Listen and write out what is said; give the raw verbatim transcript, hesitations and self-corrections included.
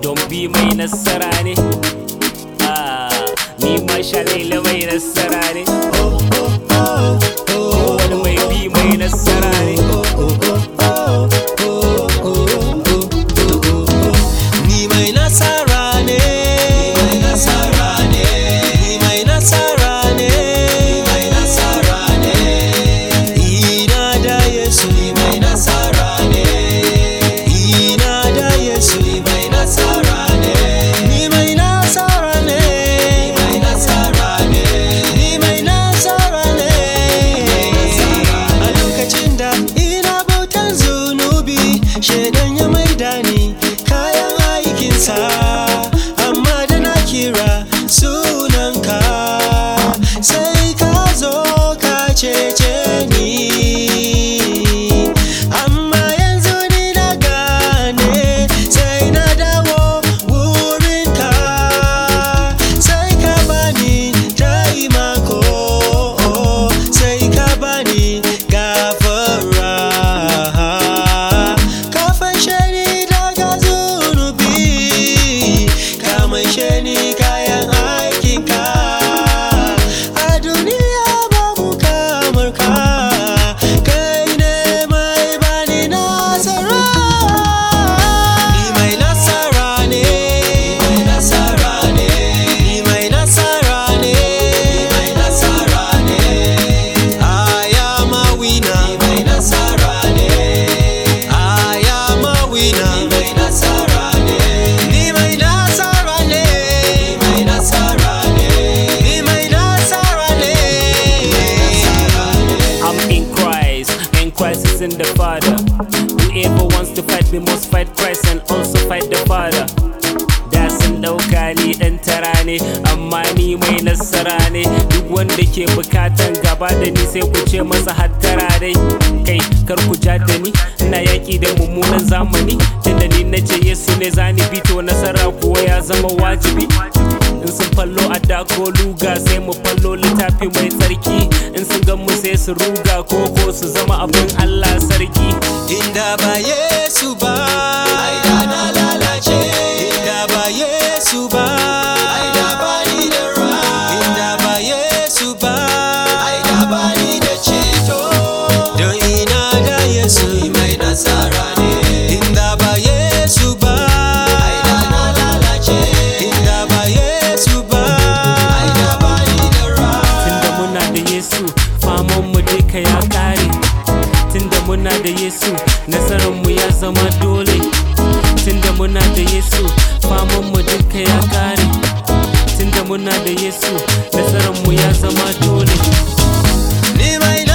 don bi mai nasara ne. Ah, ni ma Shalaila mai nasara ne. Wani mai bi mai nasara ne. Ni mai nasara ne. Ni mai nasara ne. Ni mai nasara ne. Ni mai nasara ne. Ina da Yesu. Ni mai nasara ne. Ina da Yesu. Ni mai nasara ne. Ni mai nasara ne. Ni mai nasara ne. Ni mai nasara ne. A lokacin da ina bautan zunubi, shedan ya maida ni kayan aikinsa, amma da na kira sunanka sai ka zo ka cece ni. Amma yanzu ni na gane, sai na dawo wurinka, sai ka bani taimako, sai ka bani gafara, ka fashe ni daga zunubi, ka maishe ni kayan aikinka. A duniya babu kamar ka, kai ne mai bani nasara. Ni mai nasara ne. Ni mai nasara ne. Ni mai nasara ne. Ni mai nasara ne. I am a winner. Ni mai nasara ne. I am a winner. Ni mai nasara ne. Ni mai nasara ne. Ni mai nasara ne. Ni mai nasara ne. I'm in Christ, and Christ is in the Father. Whoever wants to fight me must fight Christ and also fight the Father. Da sun dauka ni dan tara ne, amma ni mai nasara ne. Duk wanda ke bukatan gaba da ni sai ku ce masa hattara dai. Kai kar ku ja da ni, ina yaki da mummunan zamani. Tunda ni nace Yesu ne zani bi, to nasara kuwa ya zama wajibi. In sun fallo a dako luga sai mu fallo littafi mai tsarki. In sun gan mu sai su ruga koko su zama abin Allah sarki. Inda ba Yesu ba, ai da na lalace. Inda ba Yesu ba, ai da ba ni da ra. Inda ba Yesu ba, ai da ba ni da ceto. Don ina da Yesu mai nasara ne. Inda ba Yesu ba, ai da na lalace. Inda ba Yesu ba, ai da ba ni da ra. Tunda muna da Yesu, faman mu duka ya kare. Tunda muna da Yesu, nasarar mu ya zama dole. Tunda muna da Yesu, faman mu duka ya kare. Tunda muna da Yesu, nasarar mu ya zama dole. Ni mai